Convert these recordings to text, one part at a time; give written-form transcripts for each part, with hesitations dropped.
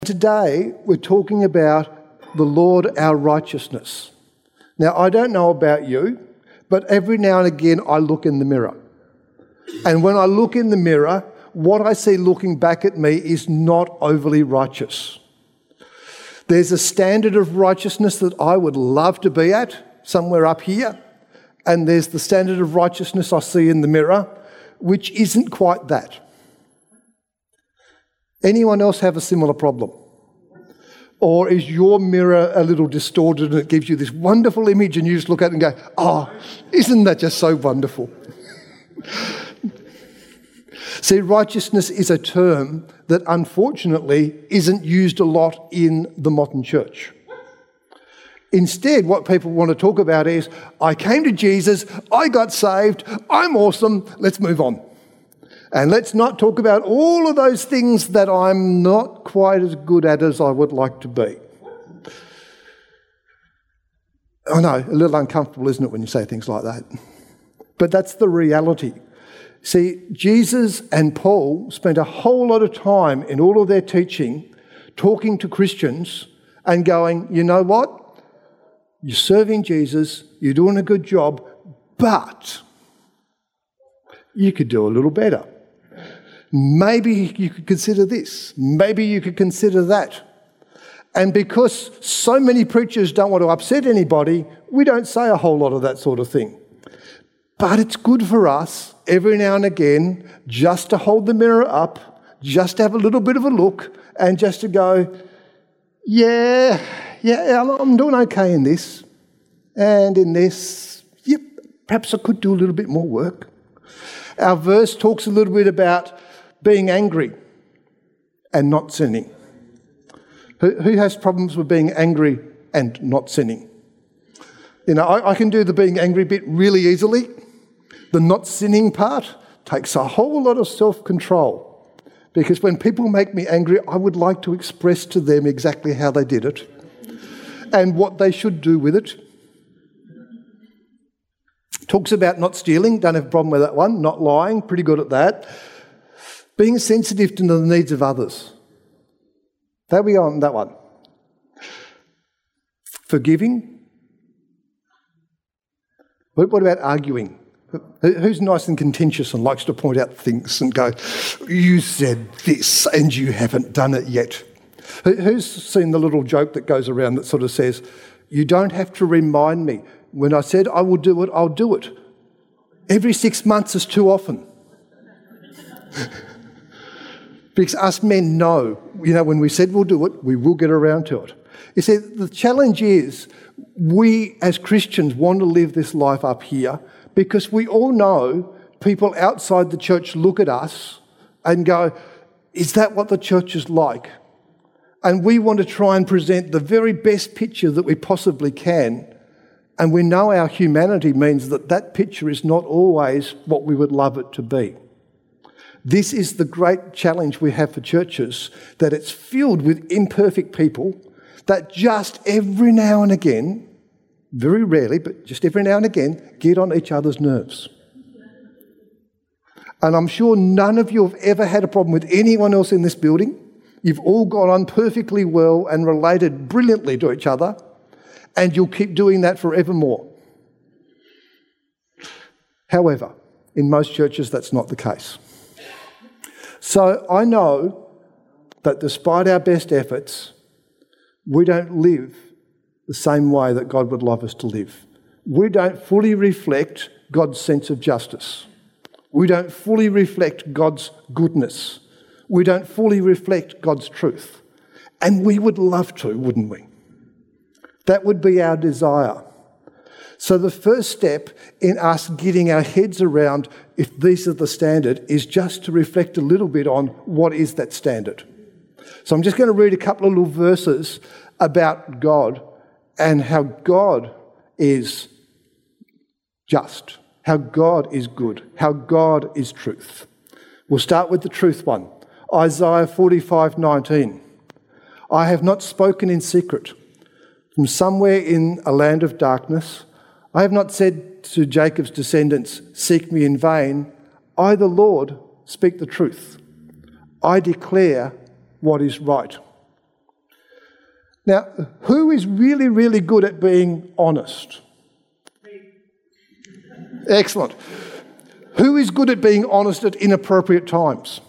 Today, we're talking about the Lord, our righteousness. Now, I don't know about you, but every now and again I look in the mirror. And when I look in the mirror, what I see looking back at me is not overly righteous. There's a standard of righteousness that I would love to be at, somewhere up here. And there's the standard of righteousness I see in the mirror, which isn't quite that. Anyone else have a similar problem? Or is your mirror a little distorted and it gives you this wonderful image and you just look at it and go, oh, isn't that just so wonderful? See, righteousness is a term that unfortunately isn't used a lot in the modern church. Instead, what people want to talk about is, I came to Jesus, I got saved, I'm awesome, let's move on. And let's not talk about all of those things that I'm not quite as good at as I would like to be. I know, a little uncomfortable, isn't it, when you say things like that? But that's the reality. See, Jesus and Paul spent a whole lot of time in all of their teaching talking to Christians and going, you know what? You're serving Jesus, you're doing a good job, but you could do a little better. Maybe you could consider this. Maybe you could consider that. And because so many preachers don't want to upset anybody, we don't say a whole lot of that sort of thing. But it's good for us every now and again just to hold the mirror up, just to have a little bit of a look and just to go, yeah, I'm doing okay in this. And in this, yep, perhaps I could do a little bit more work. Our verse talks a little bit about being angry and not sinning. Who has problems with being angry and not sinning? You know, I can do the being angry bit really easily. The not sinning part takes a whole lot of self-control, because when people make me angry, I would like to express to them exactly how they did it and what they should do with it. Talks about not stealing, don't have a problem with that one. Not lying, pretty good at that. Being sensitive to the needs of others. There we are on that one. Forgiving. What about arguing? Who's nice and contentious and likes to point out things and go, you said this and you haven't done it yet? Who's seen the little joke that goes around that sort of says, you don't have to remind me. When I said I will do it, I'll do it. Every 6 months is too often. Because us men know, you know, when we said we'll do it, we will get around to it. You see, the challenge is we as Christians want to live this life up here because we all know people outside the church look at us and go, is that what the church is like? And we want to try and present the very best picture that we possibly can. And we know our humanity means that that picture is not always what we would love it to be. This is the great challenge we have for churches, that it's filled with imperfect people that just every now and again, very rarely, but just every now and again, get on each other's nerves. And I'm sure none of you have ever had a problem with anyone else in this building. You've all got on perfectly well and related brilliantly to each other, and you'll keep doing that forevermore. However, in most churches, that's not the case. So I know that despite our best efforts, we don't live the same way that God would love us to live. We don't fully reflect God's sense of justice. We don't fully reflect God's goodness. We don't fully reflect God's truth. And we would love to, wouldn't we? That would be our desire. So the first step in us getting our heads around if these are the standard is just to reflect a little bit on what is that standard. So I'm just going to read a couple of little verses about God and how God is just, how God is good, how God is truth. We'll start with the truth one. Isaiah 45:19. I have not spoken in secret. From somewhere in a land of darkness, I have not said to Jacob's descendants, seek me in vain. I, the Lord, speak the truth. I declare what is right. Now, who is really, really good at being honest? Excellent. Who is good at being honest at inappropriate times?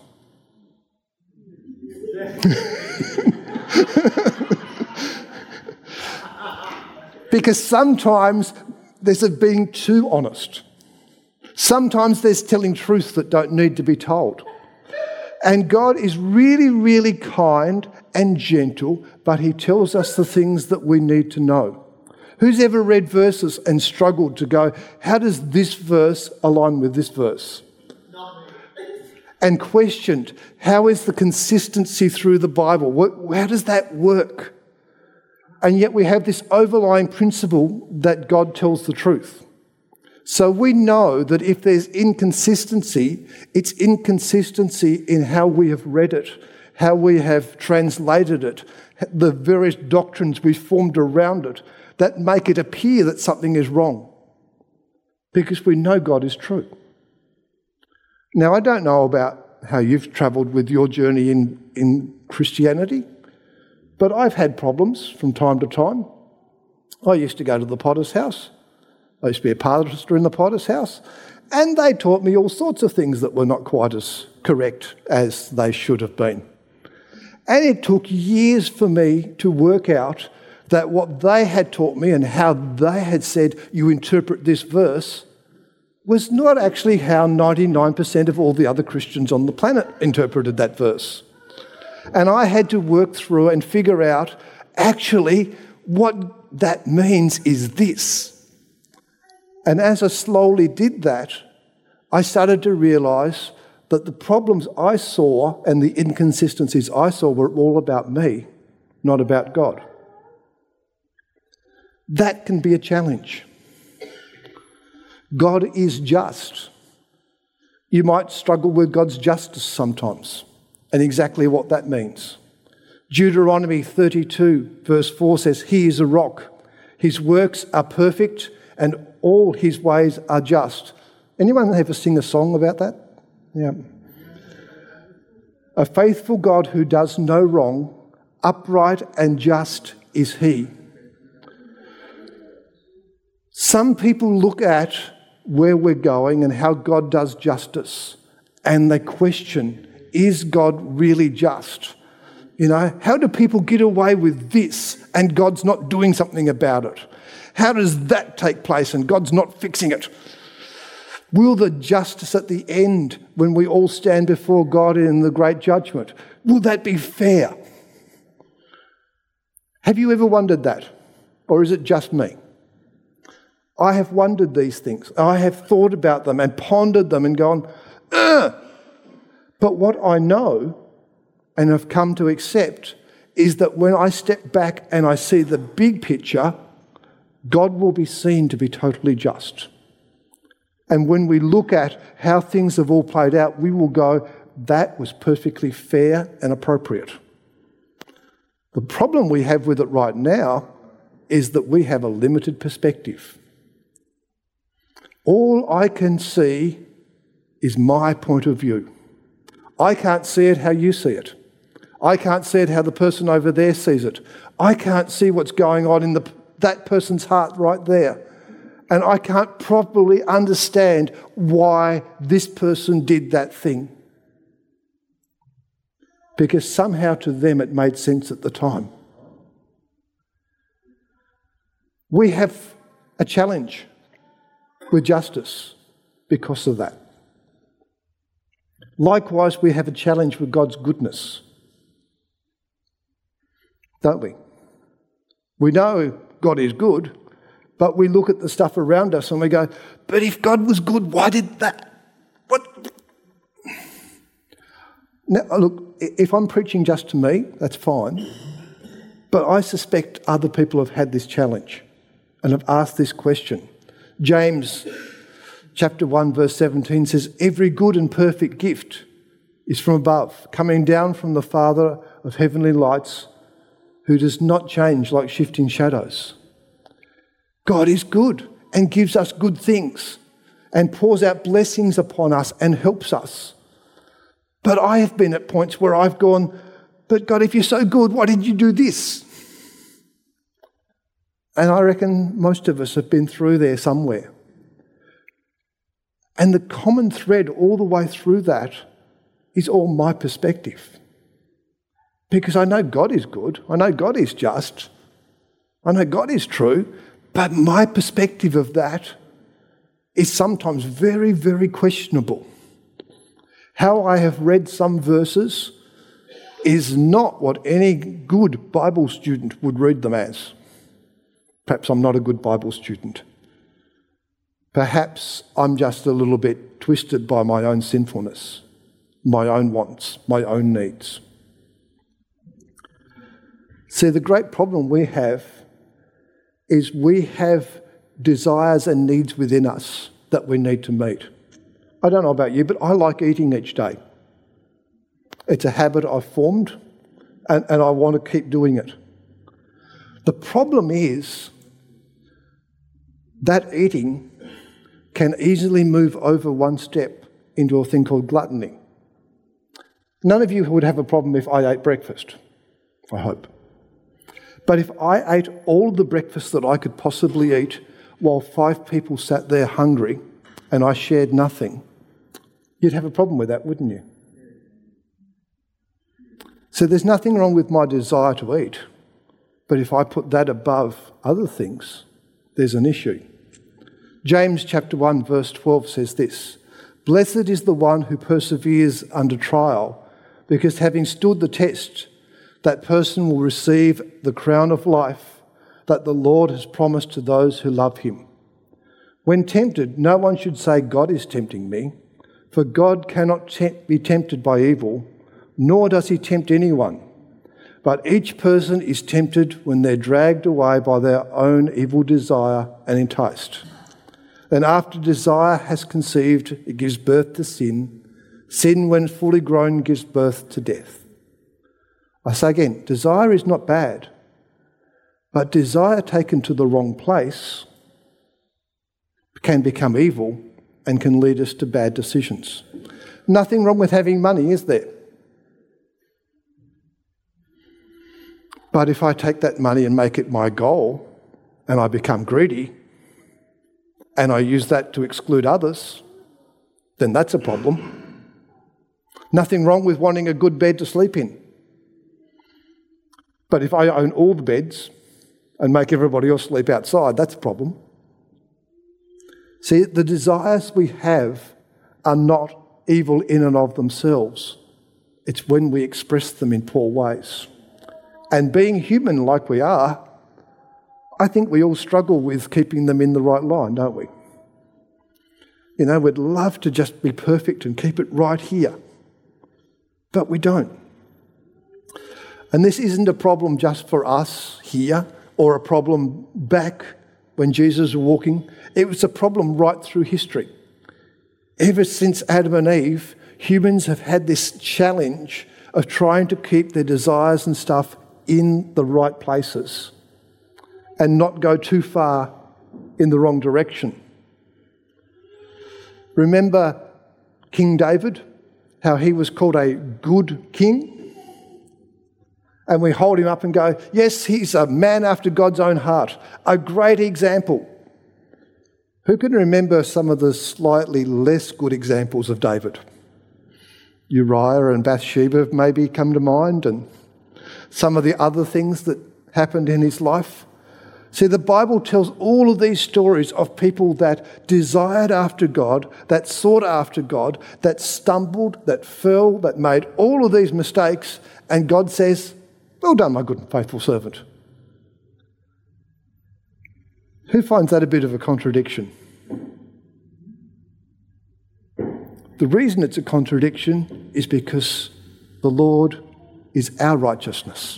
Because sometimes there's being too honest. Sometimes there's telling truths that don't need to be told. And God is really, really kind and gentle, but he tells us the things that we need to know. Who's ever read verses and struggled to go, how does this verse align with this verse? And questioned, how is the consistency through the Bible? How does that work? And yet we have this overlying principle that God tells the truth. So we know that if there's inconsistency, it's inconsistency in how we have read it, how we have translated it, the various doctrines we've formed around it that make it appear that something is wrong. Because we know God is true. Now, I don't know about how you've travelled with your journey in Christianity, but I've had problems from time to time. I used to go to the Potter's house. I used to be a pastor in the Potter's house, and they taught me all sorts of things that were not quite as correct as they should have been. And it took years for me to work out that what they had taught me and how they had said, you interpret this verse, was not actually how 99% of all the other Christians on the planet interpreted that verse. And I had to work through and figure out, actually, what that means is this. And as I slowly did that, I started to realise that the problems I saw and the inconsistencies I saw were all about me, not about God. That can be a challenge. God is just. You might struggle with God's justice sometimes and exactly what that means. Deuteronomy 32 verse 4 says, He is a rock. His works are perfect and all his ways are just. Anyone ever sing a song about that? Yeah. A faithful God who does no wrong, upright and just is he. Some people look at where we're going and how God does justice, and they question, is God really just? You know, how do people get away with this and God's not doing something about it? How does that take place and God's not fixing it? Will the justice at the end, when we all stand before God in the great judgment, will that be fair? Have you ever wondered that? Or is it just me? I have wondered these things. I have thought about them and pondered them and gone, ugh! But what I know and have come to accept is that when I step back and I see the big picture, God will be seen to be totally just. And when we look at how things have all played out, we will go, that was perfectly fair and appropriate. The problem we have with it right now is that we have a limited perspective. All I can see is my point of view. I can't see it how you see it. I can't see it how the person over there sees it. I can't see what's going on in that person's heart right there. And I can't properly understand why this person did that thing. Because somehow to them it made sense at the time. We have a challenge with justice because of that. Likewise, we have a challenge with God's goodness, don't we? We know God is good, but we look at the stuff around us and we go, but if God was good, why did that? What? Now, look, if I'm preaching just to me, that's fine, but I suspect other people have had this challenge and have asked this question. James chapter 1 verse 17 says, every good and perfect gift is from above, coming down from the Father of heavenly lights, who does not change like shifting shadows. God is good and gives us good things and pours out blessings upon us and helps us. But I have been at points where I've gone, but God, if you're so good, why did you do this? And I reckon most of us have been through there somewhere. And the common thread all the way through that is all my perspective. Because I know God is good, I know God is just, I know God is true, but my perspective of that is sometimes very, very questionable. How I have read some verses is not what any good Bible student would read them as. Perhaps I'm not a good Bible student. Perhaps I'm just a little bit twisted by my own sinfulness, my own wants, my own needs. See, the great problem we have is we have desires and needs within us that we need to meet. I don't know about you, but I like eating each day. It's a habit I've formed, and I want to keep doing it. The problem is that eating can easily move over one step into a thing called gluttony. None of you would have a problem if I ate breakfast, I hope. But if I ate all the breakfast that I could possibly eat while 5 people sat there hungry and I shared nothing, you'd have a problem with that, wouldn't you? So there's nothing wrong with my desire to eat, but if I put that above other things, there's an issue. James chapter 1 verse 12 says this, "Blessed is the one who perseveres under trial, because having stood the test, that person will receive the crown of life that the Lord has promised to those who love him. When tempted, no one should say, 'God is tempting me,' for God cannot be tempted by evil, nor does he tempt anyone. But each person is tempted when they're dragged away by their own evil desire and enticed. Then after desire has conceived, it gives birth to sin. Sin, when fully grown, gives birth to death." I say again, desire is not bad, but desire taken to the wrong place can become evil and can lead us to bad decisions. Nothing wrong with having money, is there? But if I take that money and make it my goal, and I become greedy, and I use that to exclude others, then that's a problem. Nothing wrong with wanting a good bed to sleep in. But if I own all the beds and make everybody else sleep outside, that's a problem. See, the desires we have are not evil in and of themselves. It's when we express them in poor ways. And being human like we are, I think we all struggle with keeping them in the right line, don't we? You know, we'd love to just be perfect and keep it right here, but we don't. And this isn't a problem just for us here or a problem back when Jesus was walking. It was a problem right through history. Ever since Adam and Eve, humans have had this challenge of trying to keep their desires and stuff in the right places and not go too far in the wrong direction. Remember King David, how he was called a good king? And we hold him up and go, yes, he's a man after God's own heart, a great example. Who can remember some of the slightly less good examples of David? Uriah and Bathsheba maybe come to mind, and some of the other things that happened in his life. See, the Bible tells all of these stories of people that desired after God, that sought after God, that stumbled, that fell, that made all of these mistakes, and God says, "Well done, my good and faithful servant." Who finds that a bit of a contradiction? The reason it's a contradiction is because the Lord is our righteousness.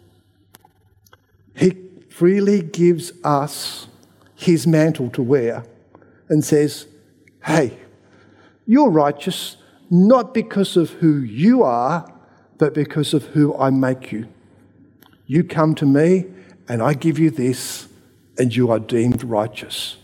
He freely gives us his mantle to wear and says, hey, you're righteous not because of who you are, but because of who I make you. You come to me and I give you this and you are deemed righteous.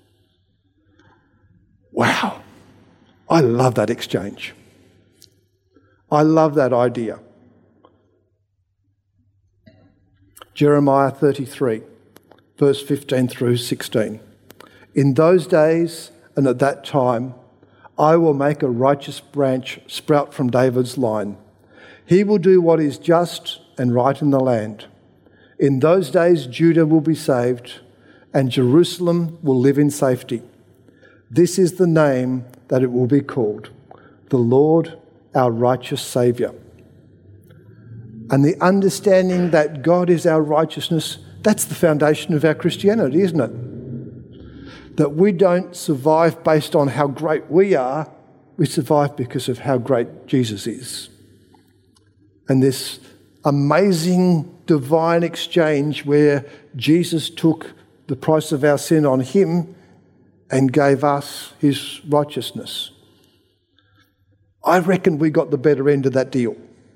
Wow, I love that exchange. I love that idea. Jeremiah 33, verse 15 through 16. In those days and at that time, I will make a righteous branch sprout from David's line. He will do what is just and right in the land. In those days, Judah will be saved, and Jerusalem will live in safety. This is the name that it will be called, the Lord, our righteous Saviour. And the understanding that God is our righteousness, that's the foundation of our Christianity, isn't it? That we don't survive based on how great we are, we survive because of how great Jesus is. And this amazing divine exchange where Jesus took the price of our sin on him and gave us his righteousness. I reckon we got the better end of that deal.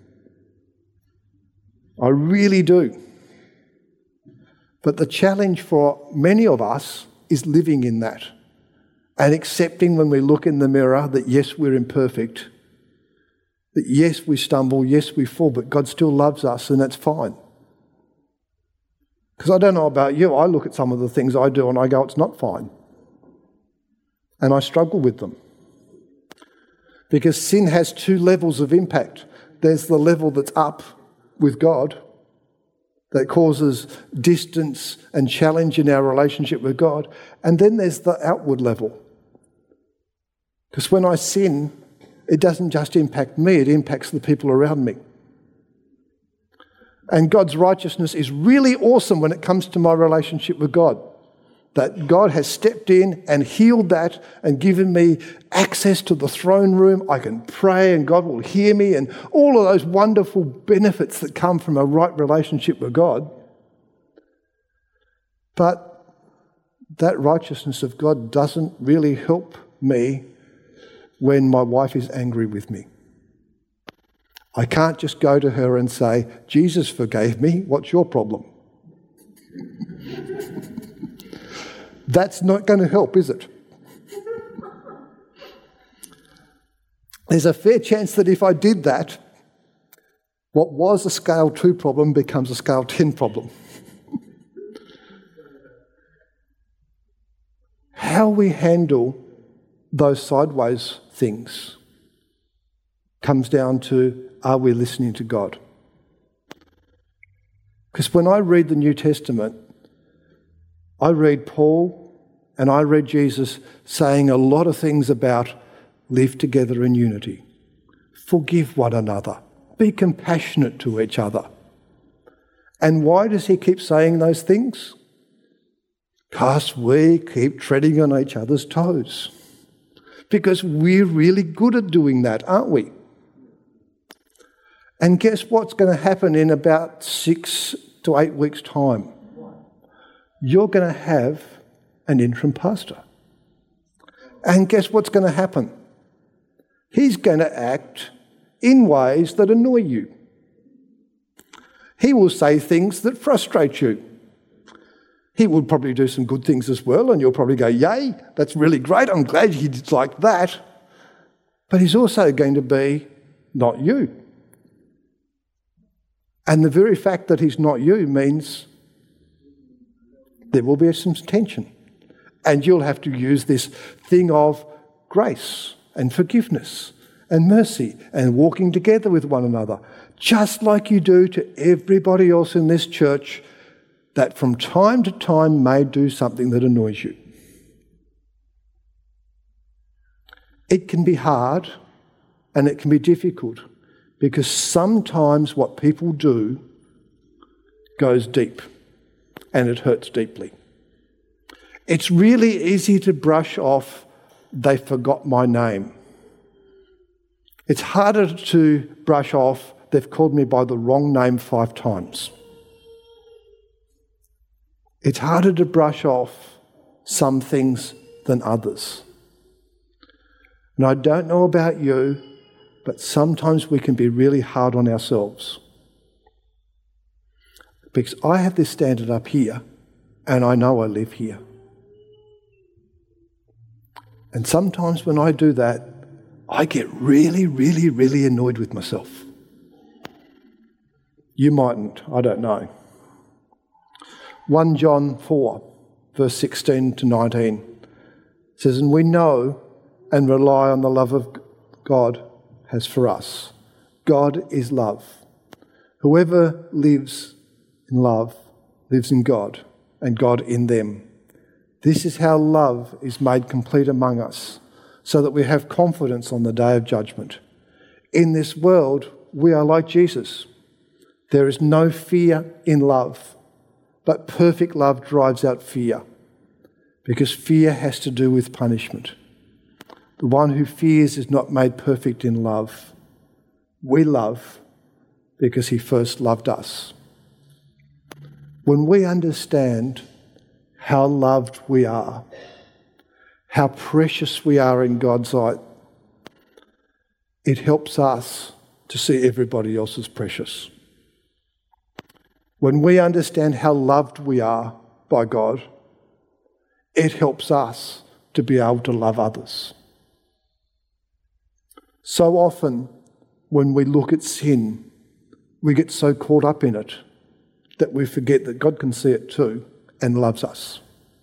I really do. But the challenge for many of us is living in that and accepting when we look in the mirror that yes, we're imperfect, that yes, we stumble, yes, we fall, but God still loves us and that's fine. Because I don't know about you, I look at some of the things I do and I go, it's not fine. And I struggle with them. Because sin has two levels of impact. There's the level that's up with God, that causes distance and challenge in our relationship with God. And then there's the outward level. Because when I sin, it doesn't just impact me, it impacts the people around me. And God's righteousness is really awesome when it comes to my relationship with God. That God has stepped in and healed that and given me access to the throne room. I can pray and God will hear me and all of those wonderful benefits that come from a right relationship with God. But that righteousness of God doesn't really help me when my wife is angry with me. I can't just go to her and say, Jesus forgave me, what's your problem? That's not going to help, is it? There's a fair chance that if I did that, what was a scale 2 problem becomes a scale 10 problem. How we handle those sideways things comes down to, are we listening to God? Because when I read the New Testament, I read Paul and I read Jesus saying a lot of things about live together in unity, forgive one another, be compassionate to each other. And why does he keep saying those things? Because we keep treading on each other's toes. Because we're really good at doing that, aren't we? And guess what's going to happen in about 6 to 8 weeks' time? You're going to have an interim pastor. And guess what's going to happen? He's going to act in ways that annoy you. He will say things that frustrate you. He will probably do some good things as well, and you'll probably go, yay, that's really great, I'm glad he's like that. But he's also going to be not you. And the very fact that he's not you means there will be some tension. And you'll have to use this thing of grace and forgiveness and mercy and walking together with one another, just like you do to everybody else in this church that from time to time may do something that annoys you. It can be hard and it can be difficult because sometimes what people do goes deep and it hurts deeply. It's really easy to brush off, they forgot my name. It's harder to brush off, they've called me by the wrong name 5 times. It's harder to brush off some things than others. And I don't know about you, but sometimes we can be really hard on ourselves. Because I have this standard up here, and I know I live here. And sometimes when I do that, I get really, really, really annoyed with myself. You mightn't, I don't know. 1 John 4, verse 16 to 19 says, "And we know and rely on the love of God has for us. God is love. Whoever lives in love lives in God, and God in them. This is how love is made complete among us, so that we have confidence on the day of judgment. In this world, we are like Jesus. There is no fear in love, but perfect love drives out fear, because fear has to do with punishment. The one who fears is not made perfect in love. We love because he first loved us." When we understand how loved we are, how precious we are in God's sight, it helps us to see everybody else as precious. When we understand how loved we are by God, it helps us to be able to love others. So often, when we look at sin, we get so caught up in it that we forget that God can see it too and loves us.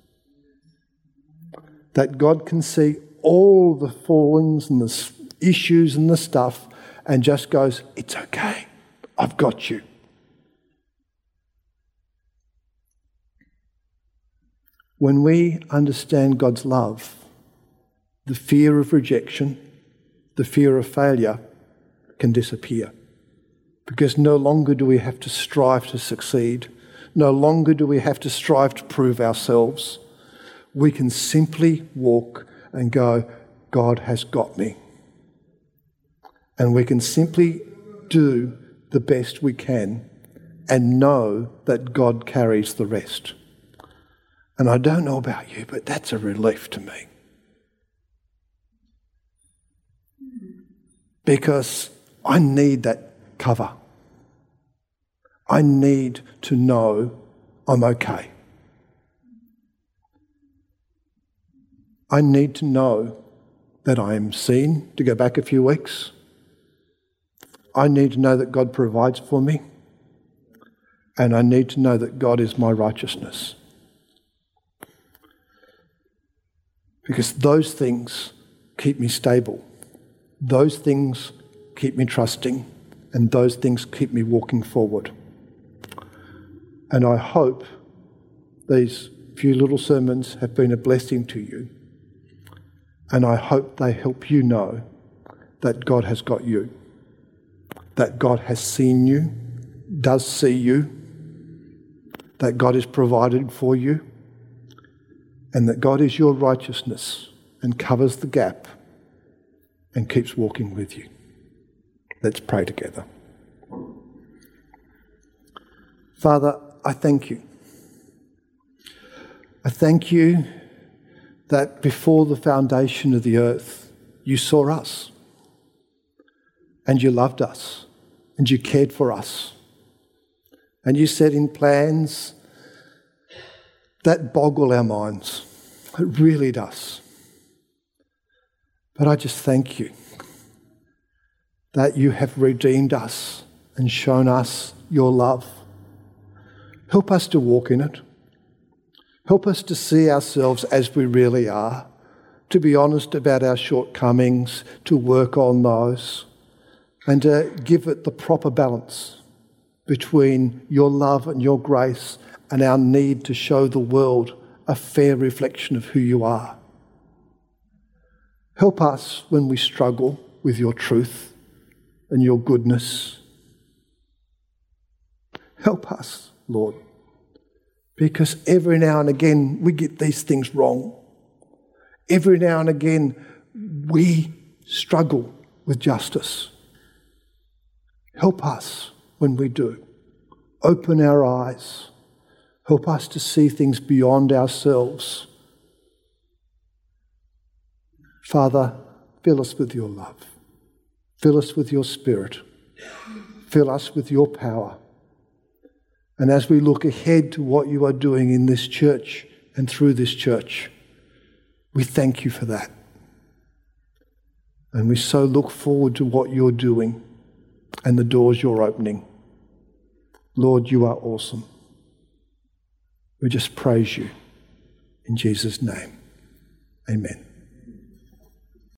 That God can see all the fallings and the issues and the stuff and just goes, "It's okay, I've got you." When we understand God's love, the fear of rejection, the fear of failure can disappear. Because no longer do we have to strive to succeed. No longer do we have to strive to prove ourselves. We can simply walk and go, "God has got me." And we can simply do the best we can and know that God carries the rest. And I don't know about you, but that's a relief to me. Because I need that cover. I need to know I'm okay. I need to know that I am seen, to go back a few weeks. I need to know that God provides for me. And I need to know that God is my righteousness. Because those things keep me stable. Those things keep me trusting. And those things keep me walking forward. And I hope these few little sermons have been a blessing to you. And I hope they help you know that God has got you. That God has seen you, does see you. That God is provided for you. And that God is your righteousness and covers the gap and keeps walking with you. Let's pray together. Father, I thank you. I thank you that before the foundation of the earth, you saw us and you loved us and you cared for us. And you set in plans that boggle our minds. It really does. But I just thank you that you have redeemed us and shown us your love. Help us to walk in it. Help us to see ourselves as we really are, to be honest about our shortcomings, to work on those, and to give it the proper balance between your love and your grace and our need to show the world a fair reflection of who you are. Help us when we struggle with your truth and your goodness. Help us, Lord, because every now and again we get these things wrong. Every now and again we struggle with justice. Help us when we do. Open our eyes. Help us to see things beyond ourselves. Father, fill us with your love. Fill us with your Spirit. Fill us with your power. And as we look ahead to what you are doing in this church and through this church, we thank you for that. And we so look forward to what you're doing and the doors you're opening. Lord, you are awesome. We just praise you in Jesus' name. Amen.